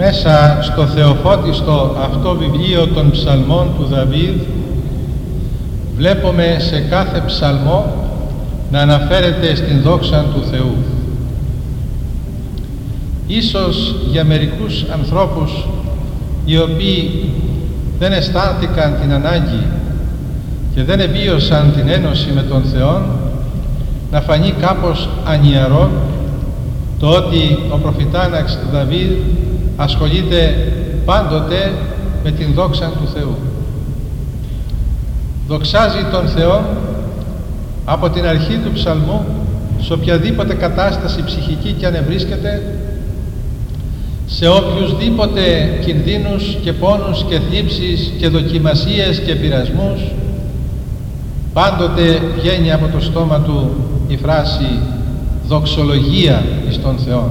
Μέσα στο θεοφώτιστο αυτό βιβλίο των ψαλμών του Δαβίδ βλέπουμε σε κάθε ψαλμό να αναφέρεται στην δόξα του Θεού. Ίσως για μερικούς ανθρώπους οι οποίοι δεν αισθάνθηκαν την ανάγκη και δεν εβίωσαν την ένωση με τον Θεό να φανεί κάπως ανιαρό το ότι ο προφητάναξ Δαβίδ ασχολείται πάντοτε με την δόξα του Θεού. Δοξάζει τον Θεό από την αρχή του ψαλμού σε οποιαδήποτε κατάσταση ψυχική και αν βρίσκεται, σε οποιουσδήποτε κινδύνους και πόνους και θλίψεις και δοκιμασίες και πειρασμούς, πάντοτε βγαίνει από το στόμα του η φράση δοξολογία εις τον Θεό.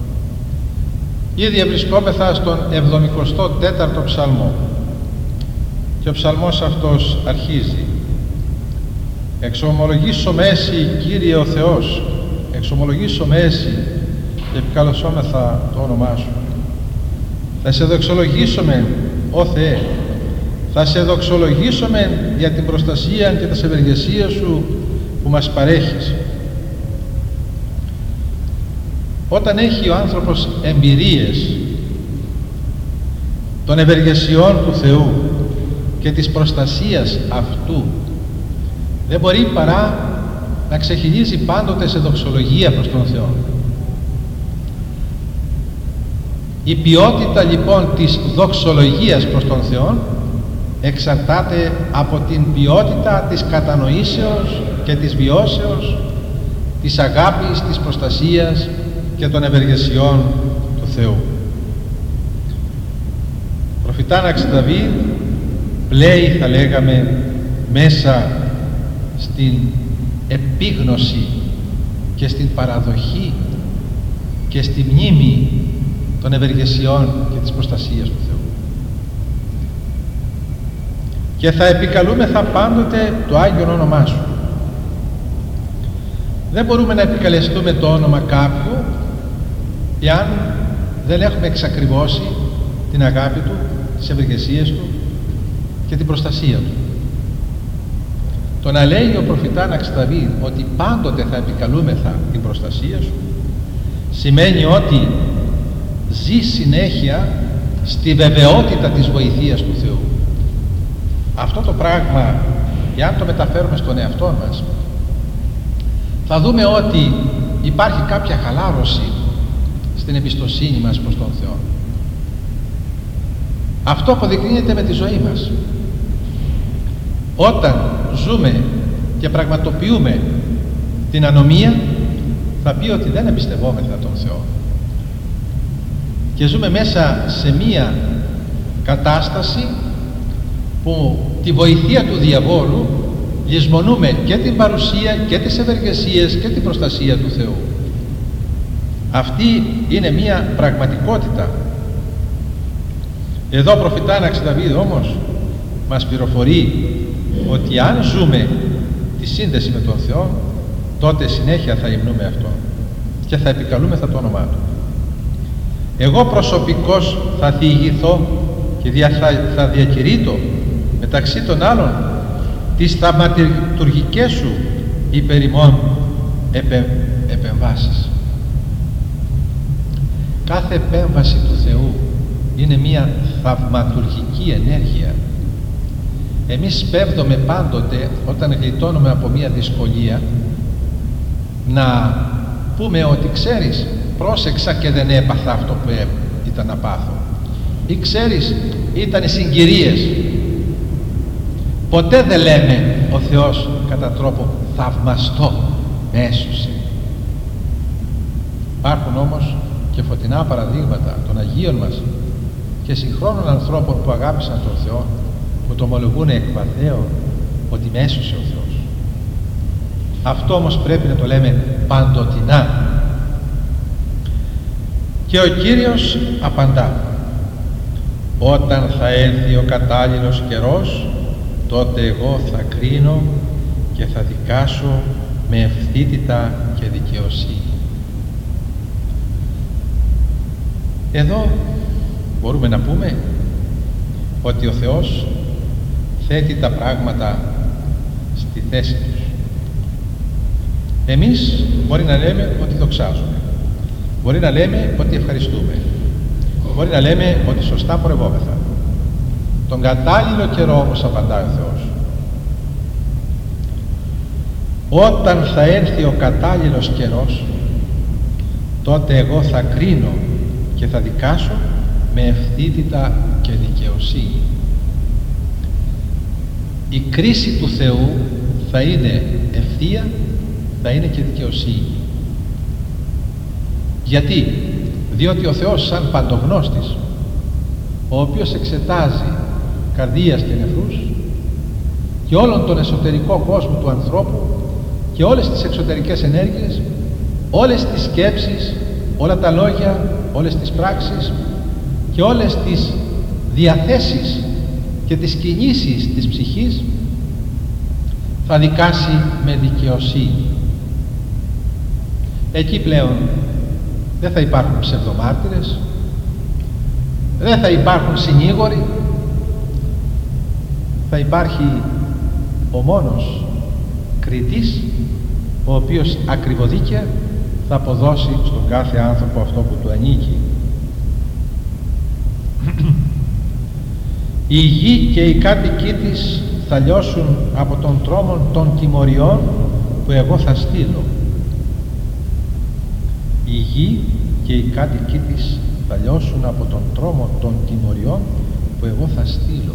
Ήδη βρισκόμεθα στον 74ο ψαλμό και ο ψαλμός αυτός αρχίζει: εξομολογήσομαι έσυ Κύριε ο Θεός, εξομολογήσομαι έσυ και επικαλωσόμεθα το όνομά Σου. Θα σε δοξολογήσουμε ο Θεέ, θα σε δοξολογήσουμε για την προστασία και τις ευεργεσίες Σου που μας παρέχεις. Όταν έχει ο άνθρωπος εμπειρίες των ευεργεσιών του Θεού και της προστασίας αυτού, δεν μπορεί παρά να ξεχυλίζει πάντοτε σε δοξολογία προς τον Θεό. Η ποιότητα λοιπόν της δοξολογίας προς τον Θεό εξαρτάται από την ποιότητα της κατανοήσεως και της βιώσεως, της αγάπης, της προστασίας και των ευεργεσιών του Θεού. Ο προφητάναξ Δαβίδ πλέει, θα λέγαμε, μέσα στην επίγνωση και στην παραδοχή και στη μνήμη των ευεργεσιών και της προστασίας του Θεού. Και θα επικαλούμεθα πάντοτε το Άγιον όνομά Σου. Δεν μπορούμε να επικαλεστούμε το όνομα κάποιου εάν δεν έχουμε εξακριβώσει την αγάπη Του, τις ευεργεσίες Του και την προστασία Του. Το να λέει ο προφητάναξ Δαβίδ ότι πάντοτε θα επικαλούμεθα την προστασία Σου σημαίνει ότι ζει συνέχεια στη βεβαιότητα της βοηθείας του Θεού. Αυτό το πράγμα, εάν το μεταφέρουμε στον εαυτό μας, θα δούμε ότι υπάρχει κάποια χαλάρωση στην εμπιστοσύνη μας προς τον Θεό. Αυτό αποδεικνύεται με τη ζωή μας. Όταν ζούμε και πραγματοποιούμε την ανομία, θα πει ότι δεν εμπιστευόμεθα τον Θεό και ζούμε μέσα σε μία κατάσταση που τη βοηθεία του διαβόλου λησμονούμε και την παρουσία και τις ευεργεσίες και την προστασία του Θεού. Αυτή είναι μία πραγματικότητα. Εδώ ο προφητάναξ Δαβίδ όμως μας πληροφορεί ότι αν ζούμε τη σύνδεση με τον Θεό, τότε συνέχεια θα υμνούμε αυτό και θα επικαλούμεθα το όνομά Του. Εγώ προσωπικώς θα διηγηθώ και θα διακηρύττω μεταξύ των άλλων τις θαυματουργικές Σου υπερ ημών επεμβάσεις. Κάθε επέμβαση του Θεού είναι μια θαυματουργική ενέργεια. Εμείς πέφτουμε πάντοτε όταν γλιτώνουμε από μια δυσκολία να πούμε ότι ξέρεις, πρόσεξα και δεν έπαθα αυτό που ήταν να πάθω, ή ξέρεις, ήταν οι συγκυρίες. Ποτέ δεν λέμε ο Θεός κατά τρόπο θαυμαστό με έσωσε. Υπάρχουν όμως και φωτεινά παραδείγματα των Αγίων μας και συγχρόνων ανθρώπων που αγάπησαν τον Θεό, που το ομολογούν εκ βαθέων ότι με έσωσε ο Θεός. Αυτό όμως πρέπει να το λέμε παντοτινά. Και ο Κύριος απαντά: όταν θα έλθει ο κατάλληλος καιρός, τότε εγώ θα κρίνω και θα δικάσω με ευθύτητα και δικαιοσύνη. Εδώ μπορούμε να πούμε ότι ο Θεός θέτει τα πράγματα στη θέση τους. Εμείς μπορεί να λέμε ότι δοξάζουμε, μπορεί να λέμε ότι ευχαριστούμε, μπορεί να λέμε ότι σωστά πορευόμεθα. Τον κατάλληλο καιρό όμως απαντάει ο Θεός. Όταν θα έρθει ο κατάλληλος καιρός, τότε εγώ θα κρίνω και θα δικάσω με ευθύτητα και δικαιοσύνη. Η κρίση του Θεού θα είναι ευθεία, θα είναι και δικαιοσύνη. Γιατί? Διότι ο Θεός σαν παντογνώστης, ο οποίος εξετάζει καρδίας και νεφρούς και όλον τον εσωτερικό κόσμο του ανθρώπου και όλες τις εξωτερικές ενέργειες, όλες τις σκέψεις, όλα τα λόγια, όλες τις πράξεις και όλες τις διαθέσεις και τις κινήσεις της ψυχής, θα δικάσει με δικαιοσύνη. Εκεί πλέον δεν θα υπάρχουν ψευδομάρτυρες, δεν θα υπάρχουν συνήγοροι, θα υπάρχει ο μόνος κριτής, ο οποίος ακριβοδίκαια θα αποδώσει στον κάθε άνθρωπο αυτό που του ανήκει. Η γη και οι κάτοικοι της θα λιώσουν από τον τρόμο των τιμωριών που εγώ θα στείλω. Η γη και οι κάτοικοι της θα λιώσουν από τον τρόμο των τιμωριών που εγώ θα στείλω.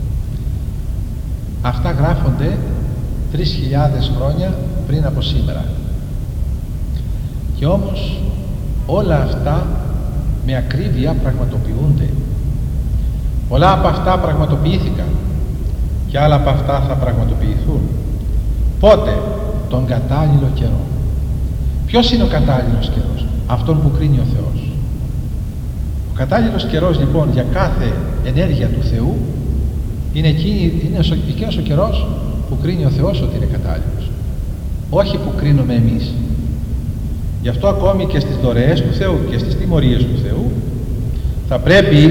Αυτά γράφονται 3.000 χρόνια πριν από σήμερα. Και όμως όλα αυτά με ακρίβεια πραγματοποιούνται. Πολλά από αυτά πραγματοποιήθηκαν και άλλα από αυτά θα πραγματοποιηθούν. Πότε? Τον κατάλληλο καιρό. Ποιος είναι ο κατάλληλος καιρός? Αυτόν που κρίνει ο Θεός. Ο κατάλληλος καιρός λοιπόν για κάθε ενέργεια του Θεού είναι εκείνος ο καιρός που κρίνει ο Θεός ότι είναι κατάλληλος, όχι που κρίνουμε εμείς. Γι' αυτό ακόμη και στις δωρεές του Θεού και στις τιμωρίες του Θεού θα πρέπει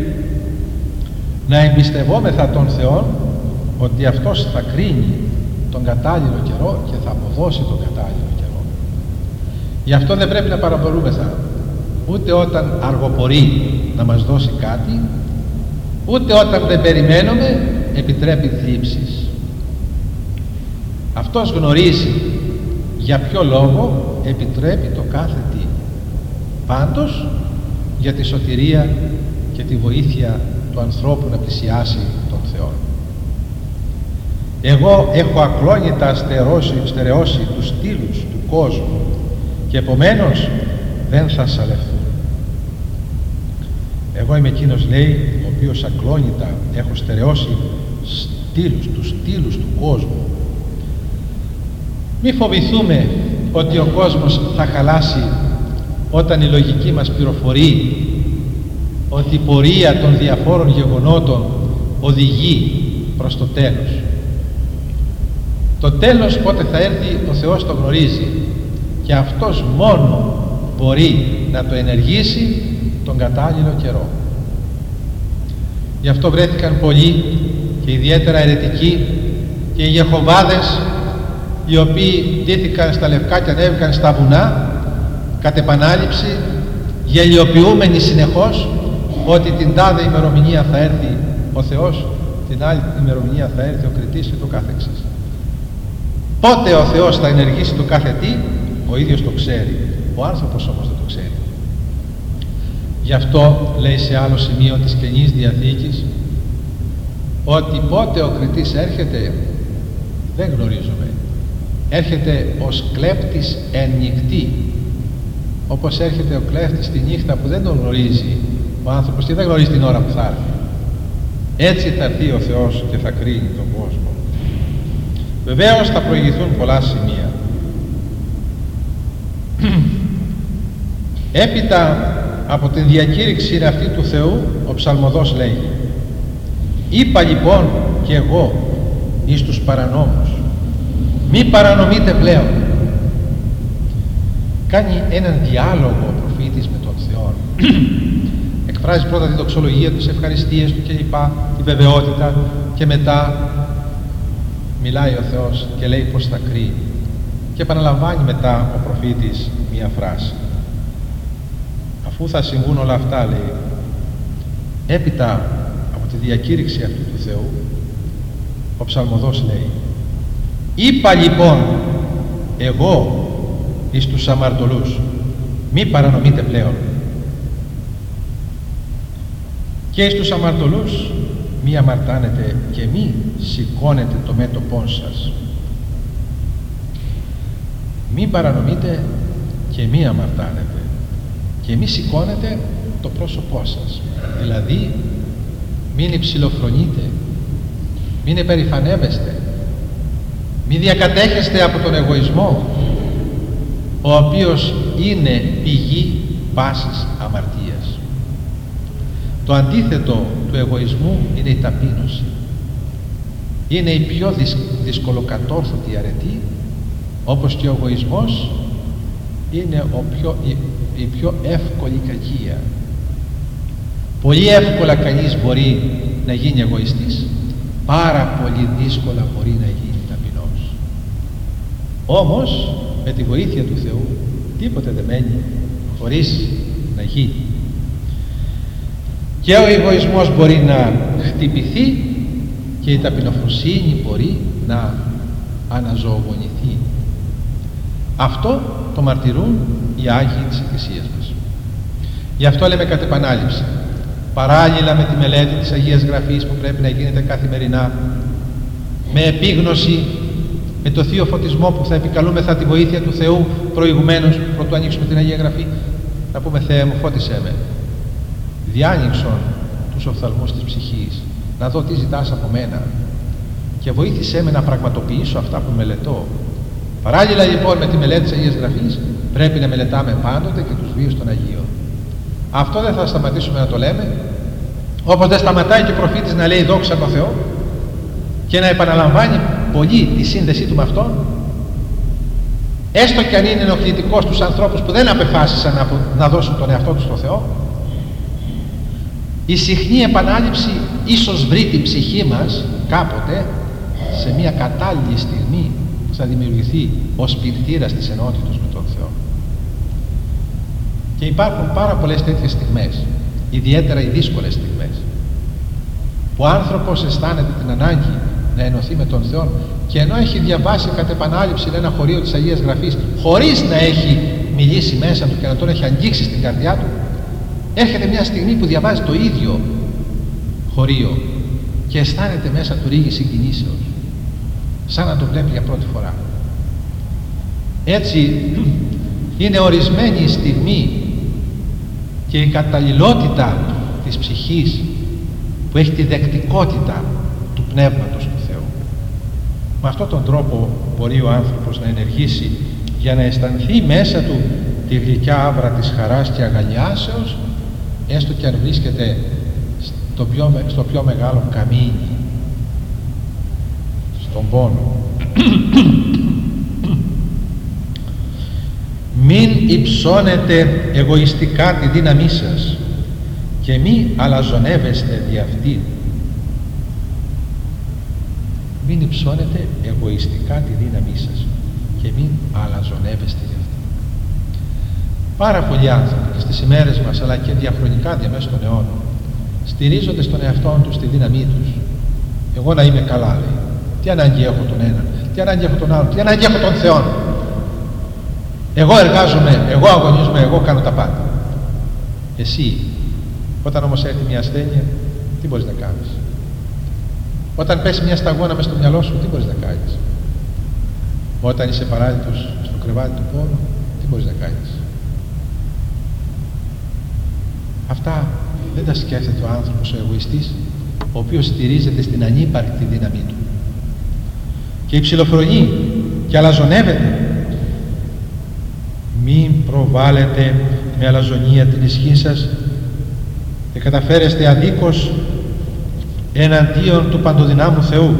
να εμπιστευόμεθα τον Θεό ότι Αυτός θα κρίνει τον κατάλληλο καιρό και θα αποδώσει τον κατάλληλο καιρό. Γι' αυτό δεν πρέπει να παραπονούμεθα ούτε όταν αργοπορεί να μας δώσει κάτι, ούτε όταν δεν περιμένουμε επιτρέπει θλίψεις. Αυτός γνωρίζει για ποιο λόγο επιτρέπει το κάθε τι. Πάντως για τη σωτηρία και τη βοήθεια του ανθρώπου να πλησιάσει τον Θεό. Εγώ έχω ακλόνητα στερεώσει τους στήλους του κόσμου και επομένως δεν θα σαλευθούν. Εγώ είμαι εκείνος, λέει, ο οποίος ακλόνητα έχω στερεώσει τους στήλους του κόσμου. Μη φοβηθούμε ότι ο κόσμος θα χαλάσει όταν η λογική μας πληροφορεί ότι η πορεία των διαφόρων γεγονότων οδηγεί προς το τέλος. Το τέλος πότε θα έρθει ο Θεός το γνωρίζει και Αυτός μόνο μπορεί να το ενεργήσει τον κατάλληλο καιρό. Γι' αυτό βρέθηκαν πολλοί και ιδιαίτερα αιρετικοί και οι Ιεχωβάδες, οι οποίοι ντύθηκαν στα λευκά και ανέβηκαν στα βουνά κατ' επανάληψη, γελιοποιούμενοι συνεχώς ότι την τάδε ημερομηνία θα έρθει ο Θεός, την άλλη ημερομηνία θα έρθει ο κριτής και το καθεξής. Πότε ο Θεός θα ενεργήσει το κάθε τι, ο ίδιος το ξέρει, ο άνθρωπος όμως δεν το ξέρει. Γι' αυτό λέει σε άλλο σημείο της Καινής Διαθήκης ότι πότε ο κριτής έρχεται δεν γνωρίζουμε. Έρχεται ως κλέπτης εν νυχτή, όπως έρχεται ο κλέφτης τη νύχτα που δεν τον γνωρίζει ο άνθρωπος και δεν γνωρίζει την ώρα που θα έρθει. Έτσι θα έρθει ο Θεός και θα κρίνει τον κόσμο. Βεβαίως θα προηγηθούν πολλά σημεία. Έπειτα από την διακήρυξη αυτή του Θεού ο ψαλμοδός λέγει: είπα λοιπόν και εγώ εις τους παρανόμους, μη παρανομείτε πλέον. Κάνει έναν διάλογο ο προφήτης με τον Θεό. Εκφράζει πρώτα τη δοξολογία του, τις ευχαριστίες του κλπ, τη βεβαιότητα, και μετά μιλάει ο Θεός και λέει πως θα κρίνει. Και επαναλαμβάνει μετά ο προφήτης μία φράση. Αφού θα συμβούν όλα αυτά, λέει, έπειτα από τη διακήρυξη αυτού του Θεού, ο ψαλμοδός λέει: «Είπα λοιπόν εγώ εις τους αμαρτωλούς, μη παρανομείτε πλέον, και εις τους αμαρτωλούς μη αμαρτάνετε και μη σηκώνετε το μέτωπόν σας». Μη παρανομείτε και μη αμαρτάνετε και μη σηκώνετε το πρόσωπό σας. Δηλαδή μην υψηλοφρονείτε, μην υπερηφανεύεστε, μην διακατέχεστε από τον εγωισμό, ο οποίος είναι πηγή πάσης αμαρτίας. Το αντίθετο του εγωισμού είναι η ταπείνωση. Είναι η πιο δυσκολοκατόρθωτη αρετή, όπως και ο εγωισμός είναι η πιο εύκολη κακία. Πολύ εύκολα κανείς μπορεί να γίνει εγωιστής, πάρα πολύ δύσκολα μπορεί να γίνει ταπεινός. Όμως με τη βοήθεια του Θεού τίποτε δεν μένει χωρίς να γίνει. Και ο εγωισμός μπορεί να χτυπηθεί και η ταπεινοφροσύνη μπορεί να αναζωογονηθεί. Αυτό το μαρτυρούν οι Άγιοι της Εκκλησίας μας. Γι' αυτό λέμε κατ' επανάληψη, παράλληλα με τη μελέτη της Αγίας Γραφής που πρέπει να γίνεται καθημερινά, με επίγνωση, με το Θείο Φωτισμό που θα επικαλούμεθα τη βοήθεια του Θεού προηγουμένως, πρωτού ανοίξουμε την Αγία Γραφή, να πούμε: Θεέ μου, φώτισέ με, διάνοιξον τους οφθαλμούς της ψυχής, να δω τι ζητάς από μένα και βοήθησέ με να πραγματοποιήσω αυτά που μελετώ. Παράλληλα λοιπόν με τη μελέτη της Αγίας Γραφής πρέπει να μελετάμε πάντοτε και τους βίους των Αγίων. Αυτό δεν θα σταματήσουμε να το λέμε, όπως δεν σταματάει και ο προφήτης να λέει δόξα τω Θεώ και να επαναλαμβάνει πολύ τη σύνδεσή του με Αυτόν, έστω και αν είναι ενοχλητικός στους ανθρώπους που δεν απεφάσισαν να δώσουν τον εαυτό τους στο Θεό. Η συχνή επανάληψη ίσως βρει την ψυχή μας κάποτε σε μια κατάλληλη στιγμή που θα δημιουργηθεί ο σπιρτήρας της ενότητος με τον Θεό. Και υπάρχουν πάρα πολλές τέτοιες στιγμές, ιδιαίτερα οι δύσκολες στιγμές, που ο άνθρωπος αισθάνεται την ανάγκη να ενωθεί με τον Θεό και ενώ έχει διαβάσει κατ' επανάληψη ένα χωρίο της Αγίας Γραφής χωρίς να έχει μιλήσει μέσα του και να τον έχει αγγίξει στην καρδιά του, έρχεται μια στιγμή που διαβάζει το ίδιο χωρίο και αισθάνεται μέσα του ρίγη συγκινήσεως, σαν να το βλέπει για πρώτη φορά. Έτσι είναι ορισμένη η στιγμή και η καταλληλότητα της ψυχής που έχει τη δεκτικότητα του Πνεύματος του Θεού. Με αυτόν τον τρόπο μπορεί ο άνθρωπος να ενεργήσει για να αισθανθεί μέσα του τη γλυκιά άβρα της χαράς και αγαλιάσεως, έστω και αν βρίσκεται στο πιο μεγάλο καμίνι, στον πόνο. Μην υψώνετε εγωιστικά τη δύναμή σας και μη αλαζονεύεστε δι' αυτήν. Μην υψώνετε εγωιστικά τη δύναμή σας και μην αλαζονεύεστε δι' αυτήν. Πάρα πολλοί άνθρωποι και στις ημέρες μας, αλλά και διαχρονικά διαμέσου των αιώνων, στηρίζονται στον εαυτό τους τη δύναμή τους. Εγώ να είμαι καλά, λέει. Τι ανάγκη έχω τον έναν, τι ανάγκη έχω τον άλλον, τι ανάγκη έχω τον Θεό. Εγώ εργάζομαι, εγώ αγωνίζομαι, εγώ κάνω τα πάντα. Εσύ, όταν όμως έρθει μια ασθένεια, τι μπορείς να κάνεις? Όταν πέσει μια σταγόνα μες στο μυαλό σου, τι μπορείς να κάνεις? Όταν είσαι παράλυτος στο κρεβάτι του πόνου, τι μπορείς να κάνεις? Αυτά δεν τα σκέφτεται ο άνθρωπος ο εγωιστής, ο οποίος στηρίζεται στην ανύπαρκτη δύναμή του και υψηλοφρονεί και αλαζονεύεται. Μην προβάλλετε με αλαζονία την ισχύ σας και καταφέρεστε αδίκως εναντίον του παντοδυνάμου Θεού.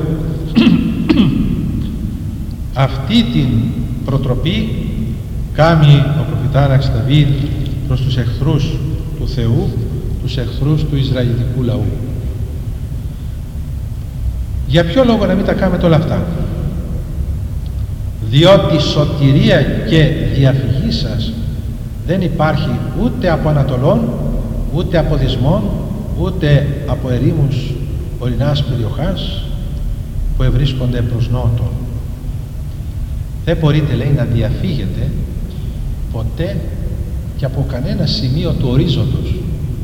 Αυτή την προτροπή κάνει ο προφητάραξ Δαβίδ προς τους εχθρούς του Θεού, τους εχθρούς του Ισραηλιτικού λαού. Για ποιο λόγο να μην τα κάνετε όλα αυτά? Διότι σωτηρία και διαφυγή σας δεν υπάρχει ούτε από Ανατολών, ούτε από Δυσμών, ούτε από ερήμους ορεινάς περιοχάς που ευρίσκονται προς νότον. Δεν μπορείτε, λέει, να διαφύγετε ποτέ και από κανένα σημείο του ορίζοντος.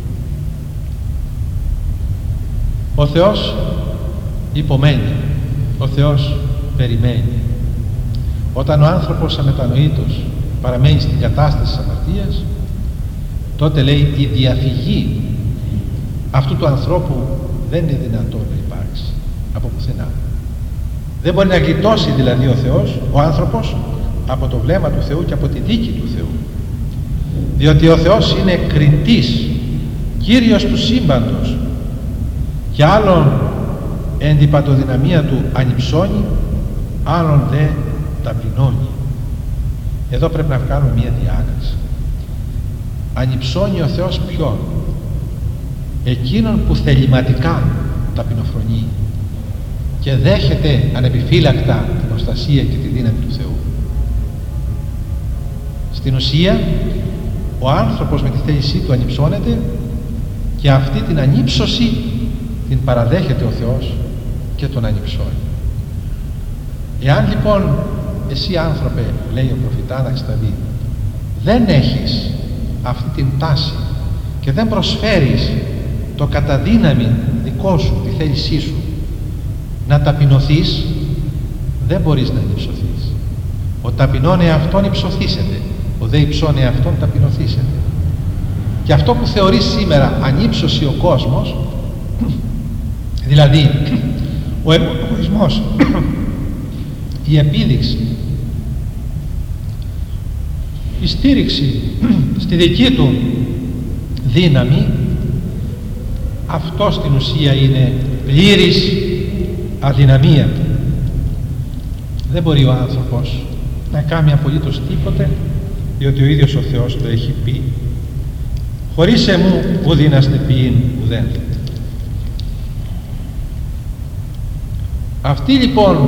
Ο Θεός υπομένει, ο Θεός περιμένει. Όταν ο άνθρωπος αμετανοήτος παραμένει στην κατάσταση της αμαρτίας, τότε, λέει, η διαφυγή αυτού του ανθρώπου δεν είναι δυνατόν να υπάρξει από πουθενά. Δεν μπορεί να γλιτώσει δηλαδή ο Θεός, ο άνθρωπος, από το βλέμμα του Θεού και από τη δίκη του Θεού, διότι ο Θεός είναι κριτής, Κύριος του σύμπαντος, και άλλον εν την παντοδυναμία του ανυψώνει, άλλον δε ταπεινώνει. Εδώ πρέπει να κάνουμε μια διάκριση. Ανυψώνει ο Θεός ποιον? Εκείνον που θεληματικά ταπεινοφρονεί και δέχεται ανεπιφύλακτα την προστασία και τη δύναμη του Θεού. Στην ουσία ο άνθρωπος με τη θέλησή του ανυψώνεται και αυτή την ανύψωση την παραδέχεται ο Θεός και τον ανυψώνει. Εάν λοιπόν εσύ, άνθρωπε, λέει ο προφητάς Αναξταβή, δεν έχεις αυτή την τάση και δεν προσφέρεις το καταδύναμη δικό σου, τη θέλησή σου, να ταπεινωθείς, δεν μπορείς να υψωθείς. Ο ταπεινών εαυτόν υψωθήσεται, ο δε υψών εαυτόν ταπεινωθήσεται. Και αυτό που θεωρεί σήμερα ανύψωση ο κόσμος, δηλαδή ο εγωισμός, η επίδειξη, η στήριξη στη δική του δύναμη, αυτό στην ουσία είναι πλήρης αδυναμία. Δεν μπορεί ο άνθρωπος να κάνει απολύτως τίποτε, διότι ο ίδιος ο Θεός το έχει πει: χωρίς εμού ουδήναστε ποιήν ουδέν. Αυτή λοιπόν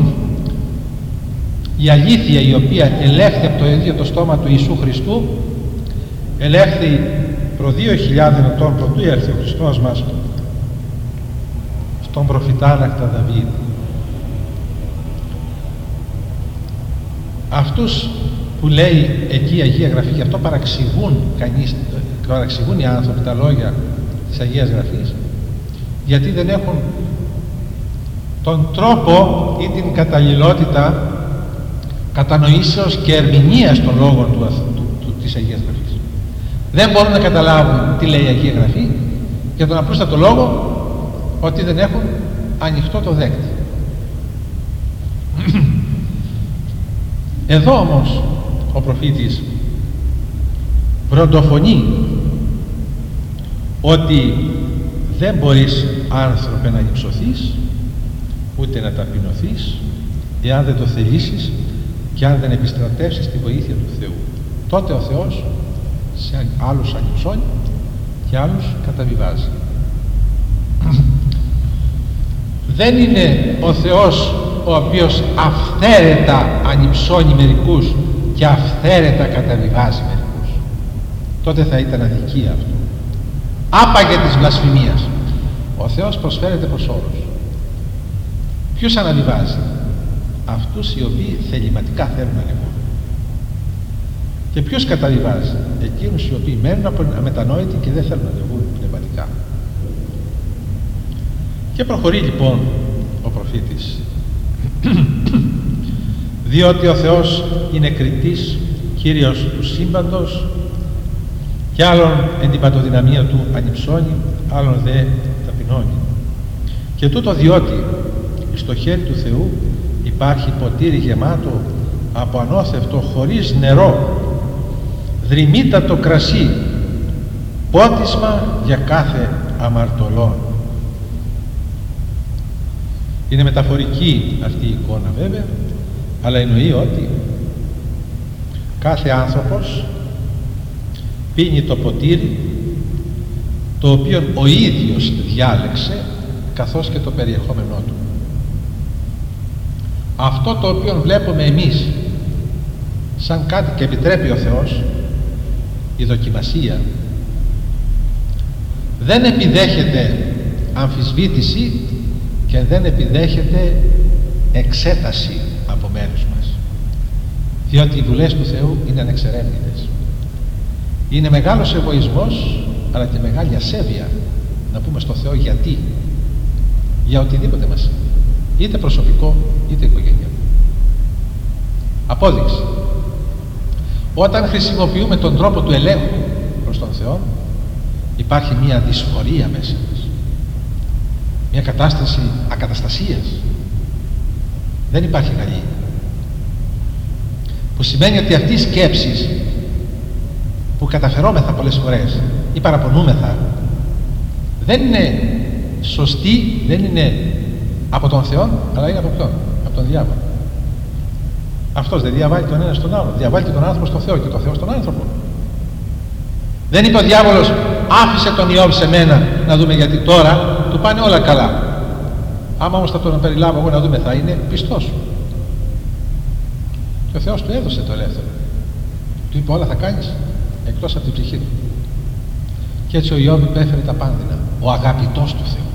η αλήθεια, η οποία ελέγχθη από το ίδιο το στόμα του Ιησού Χριστού, ελέγχθη προ 2.000 ετών πρωτού έρθει ο Χριστός μας στον προφητάνακτα Δαβίδ. Αυτούς που λέει εκεί η Αγία Γραφή, γι' αυτό παραξηγούν οι άνθρωποι τα λόγια της Αγίας Γραφής, γιατί δεν έχουν τον τρόπο ή την καταλληλότητα κατανοήσεως και ερμηνείας των λόγων της Αγίας Γραφής. Δεν μπορούν να καταλάβουν τι λέει η Αγία Γραφή για τον απλούστατο λόγο ότι δεν έχουν ανοιχτό το δέκτη. Εδώ όμως ο προφήτης βροντοφωνεί ότι δεν μπορείς, άνθρωπε, να υψωθείς ούτε να ταπεινωθείς εάν δεν το θελήσεις και αν δεν επιστρατεύσεις τη βοήθεια του Θεού. Τότε ο Θεός σε άλλους ανυψώνει και άλλους καταβιβάζει. Δεν είναι ο Θεός ο οποίος αυθαίρετα ανυψώνει μερικούς και αυθαίρετα καταβιβάζει μερικούς. Τότε θα ήταν αδικία αυτό. Άπαγε της βλασφημίας. Ο Θεός προσφέρεται προς όλους. Ποιος αναβιβάζει? Αυτούς οι οποίοι θεληματικά θέλουν να ανεβούν. Και ποιος καταβιβάζει? Εκείνους οι οποίοι μένουν αμετανόητοι και δεν θέλουν να ανεβούν πνευματικά. Και προχωρεί λοιπόν ο προφήτης. Διότι ο Θεός είναι κριτής, Κύριος του σύμπαντος, και άλλον εν την παντοδυναμία του ανυψώνει, άλλον δε ταπεινώνει. Και τούτο διότι στο χέρι του Θεού υπάρχει ποτήρι γεμάτο από ανώθευτο χωρίς νερό, δρυμύτατο κρασί, πότισμα για κάθε αμαρτωλόν. Είναι μεταφορική αυτή η εικόνα βέβαια, αλλά εννοεί ότι κάθε άνθρωπος πίνει το ποτήρι το οποίο ο ίδιος διάλεξε, καθώς και το περιεχόμενό του. Αυτό το οποίο βλέπουμε εμείς σαν κάτι και επιτρέπει ο Θεός, η δοκιμασία, δεν επιδέχεται αμφισβήτηση και δεν επιδέχεται εξέταση από μέρους μας, διότι οι δουλειές του Θεού είναι ανεξερεύνητες. Είναι μεγάλος εγωισμός, αλλά και μεγάλη ασέβεια να πούμε στο Θεό γιατί, για οτιδήποτε μας, είτε προσωπικό είτε οικογενειακό. Απόδειξη: όταν χρησιμοποιούμε τον τρόπο του ελέγχου προς τον Θεό, υπάρχει μια δυσφορία μέσα μας, μια κατάσταση ακαταστασίας. Δεν υπάρχει καλή, που σημαίνει ότι αυτή η σκέψη που καταφερόμεθα πολλές φορές ή παραπονούμεθα δεν είναι σωστή, δεν είναι από τον Θεό, αλλά είναι από ποιον? Από τον διάβολο. Αυτός δεν διαβάλλει τον ένα στον άλλο, διαβάλλει τον άνθρωπο στο Θεό και τον Θεό στον άνθρωπο. Δεν είπε ο διάβολος, άφησε τον Ιώβ σε μένα να δούμε, γιατί τώρα του πάνε όλα καλά. Άμα όμως θα τον περιλάβω εγώ να δούμε, θα είναι πιστός. Και ο Θεός του έδωσε το ελεύθερο. Του είπε όλα θα κάνεις εκτός από την ψυχή του. Και έτσι ο Ιώβ υπέφερε τα πάνδυνα, ο αγαπητός του Θεού.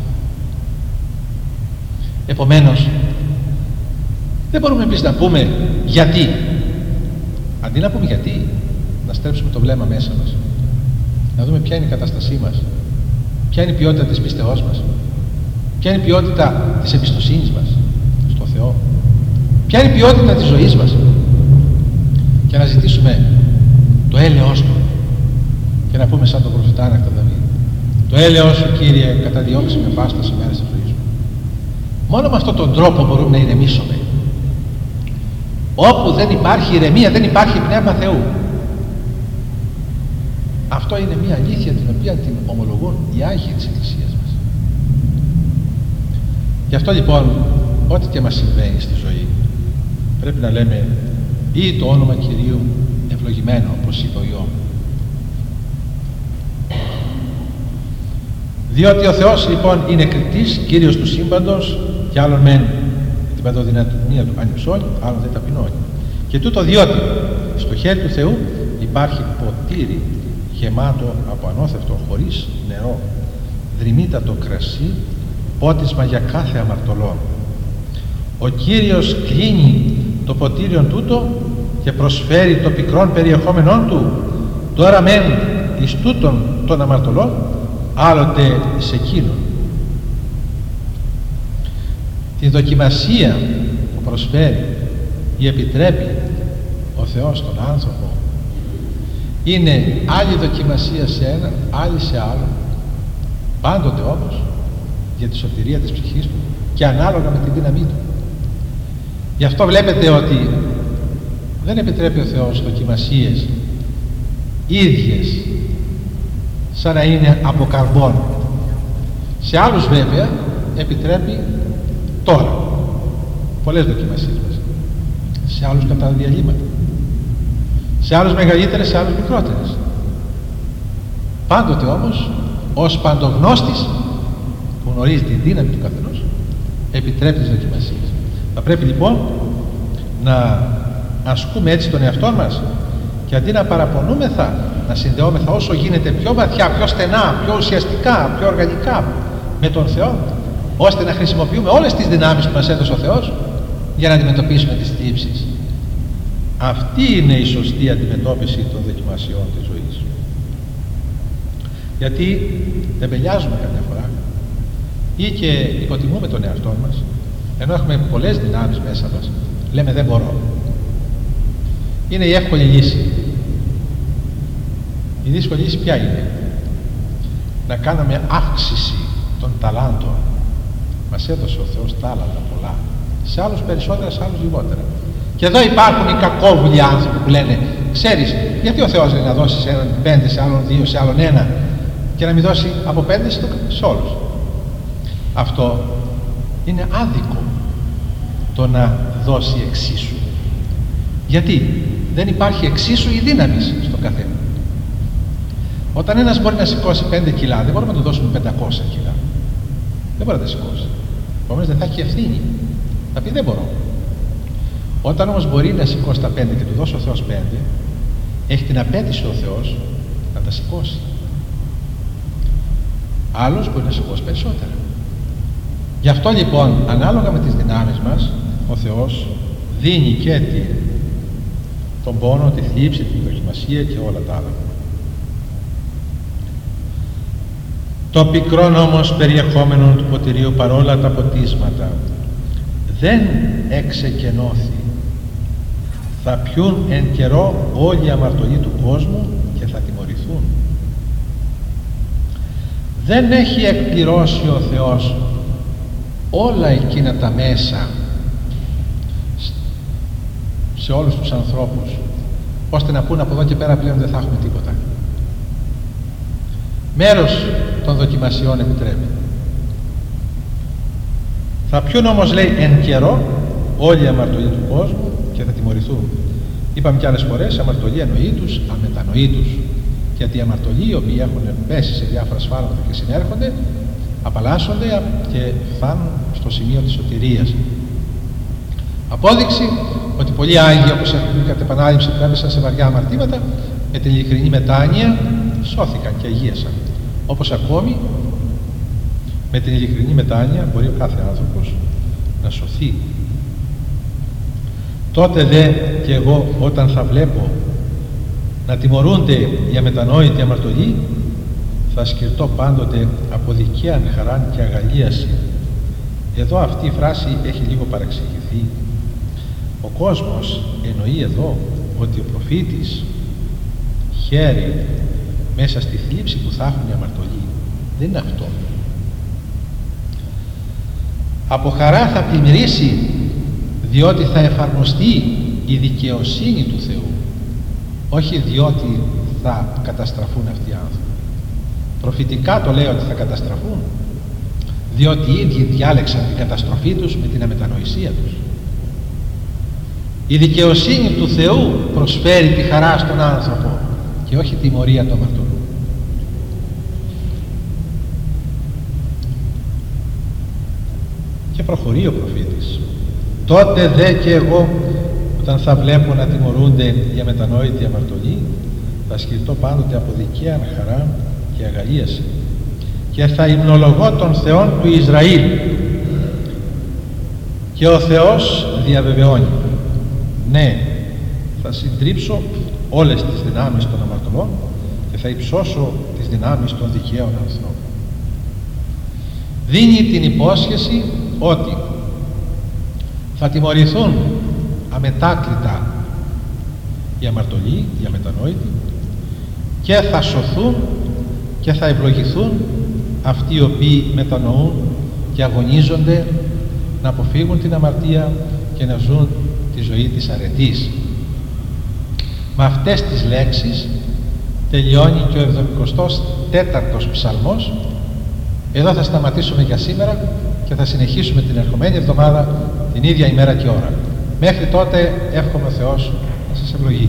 Επομένως, δεν μπορούμε εμείς να πούμε γιατί. Αντί να πούμε γιατί, να στρέψουμε το βλέμμα μέσα μας, να δούμε ποια είναι η κατάστασή μας, ποια είναι η ποιότητα της πίστεώς μας, ποια είναι η ποιότητα της εμπιστοσύνης μας στο Θεό, ποια είναι η ποιότητα της ζωής μας, και να ζητήσουμε το έλεος Του και να πούμε σαν τον προφητάνακτο Δαβίδ, το έλεος Σου Κύριε καταδιώξει με πάσταση μέρες της ζωής μου. Μόνο με αυτόν τον τρόπο μπορούμε να ηρεμήσουμε. Όπου δεν υπάρχει ηρεμία, δεν υπάρχει πνεύμα Θεού. Αυτό είναι μια αλήθεια την οποία την ομολογούν οι Άγιοι της Εκκλησίας μας. Γι' αυτό λοιπόν, ό,τι και μας συμβαίνει στη ζωή, πρέπει να λέμε ή το όνομα Κυρίου ευλογημένο, όπως είπε ο Ιώβ. Διότι ο Θεός λοιπόν είναι κριτής, Κύριος του σύμπαντος, και άλλον μεν την παντοδυναμία του ανυψώνει, άλλον δεν ταπεινώνει. Και τούτο διότι στο χέρι του Θεού υπάρχει ποτήρι γεμάτο από ανώθευτο χωρίς νερό, δρυμύτατο κρασί, πότισμα για κάθε αμαρτωλό. Ο Κύριος κλείνει το ποτήριον τούτο και προσφέρει το πικρόν περιεχόμενόν του, τώρα μεν εις τούτον των αμαρτωλών, άλλοτε σε εκείνον. Τη δοκιμασία που προσφέρει ή επιτρέπει ο Θεός στον άνθρωπο είναι άλλη δοκιμασία σε έναν, άλλη σε άλλον, πάντοτε όμως για τη σωτηρία της ψυχής του και ανάλογα με τη δύναμή του. Γι' αυτό βλέπετε ότι δεν επιτρέπει ο Θεός δοκιμασίες ίδιες σαν να είναι από καρμπόν. Σε άλλους βέβαια επιτρέπει τώρα πολλές δοκιμασίες μας, σε άλλους κατά διαλύματα, σε άλλους μεγαλύτερες, σε άλλους μικρότερες. Πάντοτε όμως ως παντογνώστης που γνωρίζει τη δύναμη του καθενός επιτρέπει τις δοκιμασίες. Θα πρέπει λοιπόν να ασκούμε έτσι τον εαυτό μας και αντί να παραπονούμεθα, να συνδεόμεθα όσο γίνεται πιο βαθιά, πιο στενά, πιο ουσιαστικά, πιο οργανικά με τον Θεό, ώστε να χρησιμοποιούμε όλες τις δυνάμεις που μας έδωσε ο Θεός για να αντιμετωπίσουμε τις θλίψεις. Αυτή είναι η σωστή αντιμετώπιση των δοκιμασιών της ζωής. Γιατί τεμπελιάζουμε καμιά φορά ή και υποτιμούμε τον εαυτό μας, ενώ έχουμε πολλές δυνάμεις μέσα μας, λέμε δεν μπορώ. Είναι η εύκολη λύση. Η δύσκολη λύση ποια είναι? Να κάνουμε αύξηση των ταλάντων. Μας έδωσε ο Θεός τάλαντα πολλά, σε άλλους περισσότερα, σε άλλους λιγότερα. Και εδώ υπάρχουν οι κακόβουλοι άνθρωποι που λένε, ξέρεις, γιατί ο Θεός λέει να δώσει σε έναν 5, σε άλλον 2, σε άλλον 1 και να μην δώσει από 5 σε όλους? Αυτό είναι άδικο, το να δώσει εξίσου. Γιατί δεν υπάρχει εξίσου η δύναμη στο καθένα. Όταν ένας μπορεί να σηκώσει 5 κιλά, δεν μπορούμε να του δώσουμε 500 κιλά. Δεν μπορεί να τα σηκώσει. Επομένως δεν θα έχει ευθύνη. Θα πει δεν μπορώ. Όταν όμως μπορεί να σηκώσει τα 5 και του δώσει ο Θεός 5, έχει την απέτηση ο Θεός να τα σηκώσει. Άλλος μπορεί να σηκώσει περισσότερα. Γι' αυτό λοιπόν, ανάλογα με τις δυνάμεις μας, ο Θεός δίνει και τον πόνο, τη θλίψη, τη δοκιμασία και όλα τα άλλα. Το πικρόν όμως περιεχόμενο του ποτηρίου παρόλα τα ποτίσματα δεν εξεκενώθη. Θα πιούν εν καιρό όλοι οι αμαρτωλοί του κόσμου και θα τιμωρηθούν. Δεν έχει εκπληρώσει ο Θεός όλα εκείνα τα μέσα σε όλους τους ανθρώπους, ώστε να πούν από εδώ και πέρα πλέον δεν θα έχουμε τίποτα. Μέρος των δοκιμασιών επιτρέπει. Θα πιούν όμως, λέει, εν καιρό όλοι οι αμαρτωλοί του κόσμου και θα τιμωρηθούν. Είπαμε και άλλες φορές, αμαρτωλοί εννοήτους, αμετανοήτους. Γιατί οι αμαρτωλοί, οι οποίοι έχουν πέσει σε διάφορα σφάλματα και συνέρχονται, απαλλάσσονται και φτάνουν στο σημείο της σωτηρίας. Απόδειξη ότι πολλοί Άγιοι, όπως έχουν πει κατ' επανάληψη, που έπεσαν σε βαριά αμαρτήματα, με την ειλικρινή μετάνοια σώθηκαν και αγίασαν. Όπως ακόμη με την ειλικρινή μετάνοια μπορεί ο κάθε άνθρωπος να σωθεί. Τότε δε και εγώ, όταν θα βλέπω να τιμωρούνται οι αμετανόητοι αμαρτωλοί, θα σκυρτώ πάντοτε από δικαίαν χαράν και αγαλίαση. Εδώ αυτή η φράση έχει λίγο παραξηγηθεί. Ο κόσμος εννοεί εδώ ότι ο προφήτης χαίρει μέσα στη θλίψη που θα έχουν οι αμαρτωλοί. Δεν είναι αυτό. Από χαρά θα πλημμυρίσει, διότι θα εφαρμοστεί η δικαιοσύνη του Θεού, όχι διότι θα καταστραφούν αυτοί οι άνθρωποι. Προφητικά το λέει ότι θα καταστραφούν, διότι οι ίδιοι διάλεξαν την καταστροφή τους με την αμετανοησία τους. Η δικαιοσύνη του Θεού προσφέρει τη χαρά στον άνθρωπο και όχι τη τιμωρία του αμαρτωλού. Και προχωρεί ο προφήτης. Τότε δε και εγώ, όταν θα βλέπω να τιμωρούνται οι αμετανόητοι αμαρτωλοί, θα σκυρτώ πάντοτε από δικαίαν χαρά και αγαλίαση και θα υμνολογώ τον Θεόν του Ισραήλ. Και ο Θεός διαβεβαιώνει, ναι, θα συντρίψω όλες τις δυνάμεις των αμαρτωλών και θα υψώσω τις δυνάμεις των δικαίων ανθρώπων. Δίνει την υπόσχεση ότι θα τιμωρηθούν αμετάκλητα οι αμαρτωλοί, οι αμετανόητοι, και θα σωθούν και θα ευλογηθούν αυτοί οι οποίοι μετανοούν και αγωνίζονται να αποφύγουν την αμαρτία και να ζουν τη ζωή της αρετής. Με αυτές τις λέξεις τελειώνει και ο 74ος ψαλμός. Εδώ θα σταματήσουμε για σήμερα και θα συνεχίσουμε την ερχομένη εβδομάδα την ίδια ημέρα και ώρα. Μέχρι τότε εύχομαι ο Θεός να σας ευλογεί.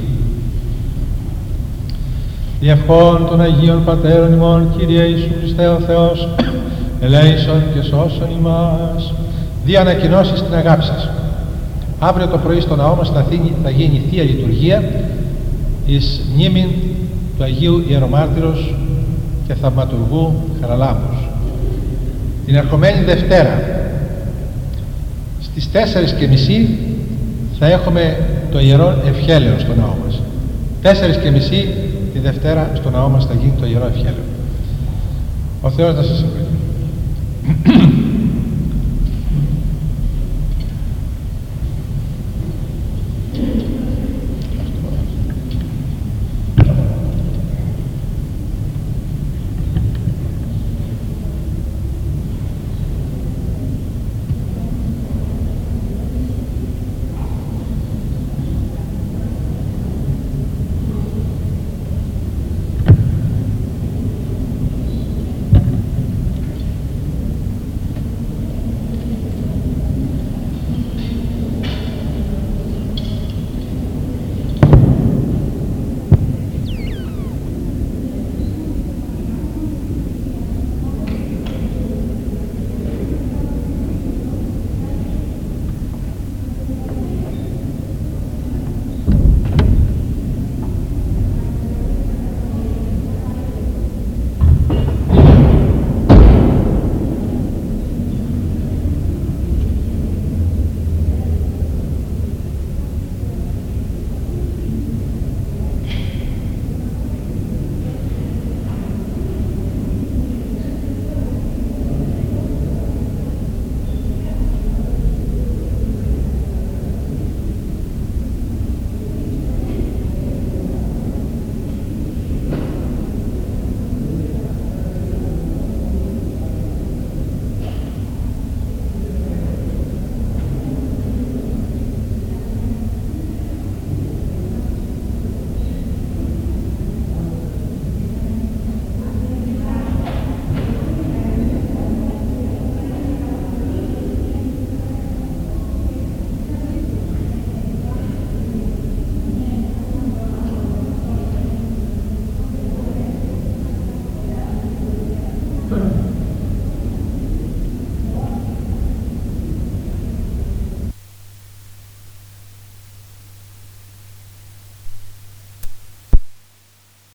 Διευχών των Αγίων Πατέρων ημών, Κύριε Ιησού Χριστέ ο Θεός, ελέησον και σώσον ημάς. Δύο ανακοινώσεις στην αγάπη σας. Αύριο το πρωί στο ναό μας θα γίνει Θεία Λειτουργία εις μνήμην του Αγίου Ιερομάρτυρος και Θαυματουργού Χαραλάμπους. Την ερχομένη Δευτέρα στις 4:30 θα έχουμε το Ιερό Ευχέλαιο στο ναό μας. 4:30 τη Δευτέρα στο ναό μας θα γίνει το Ιερό Ευχέλαιο. Ο Θεός να σας ευλογεί.